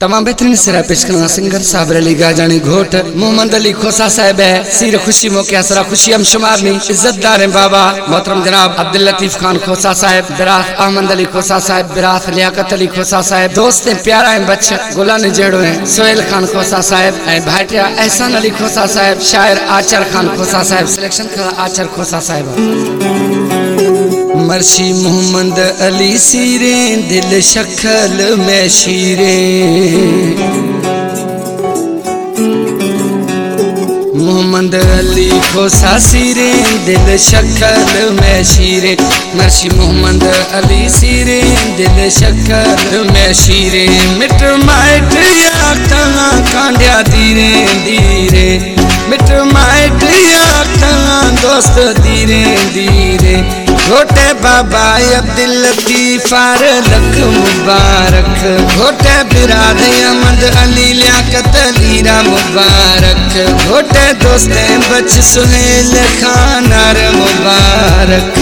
तमाम बेहतरीन सिरा पेश करना सिंगर साबर अली गाजानी घोट मोहम्मद अली खोसा साहब है। सिर खुशी मौके असरा खुशी हम शुमार नहीं इज्जतदार है बाबा मोहतरम जनाब अब्दुल लतीफ खान खोसा साहब, बिराथ अहमद अली खोसा साहब, बिराथ लियाकत अली खोसा साहब, दोस्त है प्यारा है बच्चा गुलान जेड़ो है सोहेल खान खोसा साहब, भाटिया एहसान अली खोसा साहब, शायर आचर खान खोसा साहब, सिलेक्शन का आचर खोसा साहब। मर्शी मोहम्मद अली सीरे दिल शक्ल में शीरे, मोहम्मद अली खोसा सीरे दिल शक्ल में शीरे, मर्शी मोहम्मद अली सीरे दिल शक्ल में शीरे, मिट माइट या तला कांडिया धीरे धीरे, मिट माइट या तला दोस्त धीरे धीरे, घोटे बाबा अब्दुल लतीफ लख मुबारक, घोटे बिराद अहमद अली लियाकत अलीरा मुबारक, घोटे दोस्ते बच सुहेल खान मुबारक।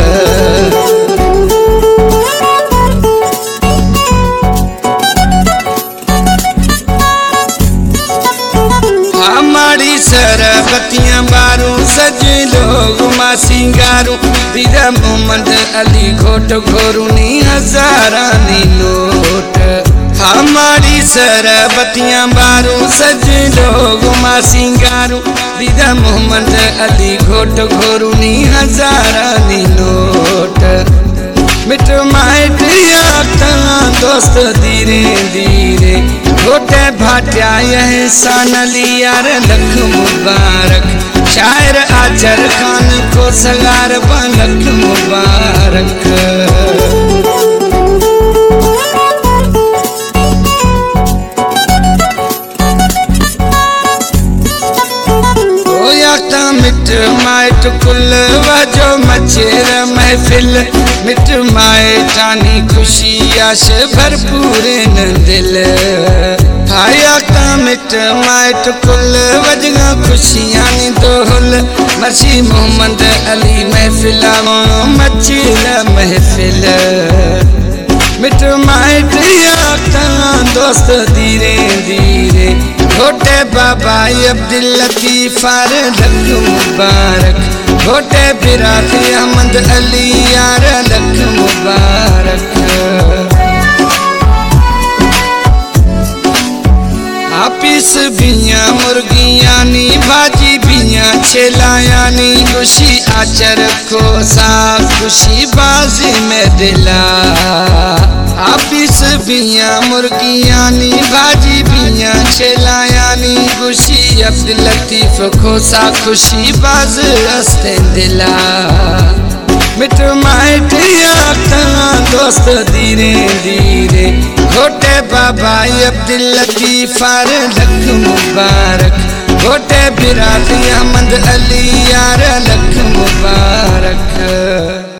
हमारी सरबतियाँ बारू सज लोग माँ सिंगारू, बीरा मोहम्मद अली घोट घोरूनी हजारा नी नोट, हमारी सरबतियाँ बारू सज लोग माँ सिंगारू, बीरा मोहम्मद अली घोट घोरूनी हजारा नी नोट, मिट माइट दोस्त धीरे धीरे, घोटे भाटिया एहसान अली यार लख मुबारक, शायर आचर खान को सगार लख मुबारक। मिट माइट कुल वजो मचेर महफिल, मिट माइटानी खुशी आश भरपूर न दिल, हाया का मिट माइट कुल वजगा खुशियां नी दोहल, मर्शी मोहम्मद अली महफिल मचेर महफिल, मिट माइट दोस्त धीरे धीरे, घोटे बाबा अब्दुल लतीफ लख मुबारक, घोटे बिराथ अहमद अली यार लख मुबारक। आपिस बिया मुर्गियां नी भाजी बिया छेलाया नी, खुशी आचर को साफ खुशी बाजी में दिला, आपिस बिया मुर्गियां नी भाजी बिया छेलाया नी, खुशी अब्दुल लतीफ खोसा खुशी बाज रस्ते दिला, मिट माइट दोस्त धीरे धीरे, घोटे बाबा अब्दुल लतीफ लख मुबारक,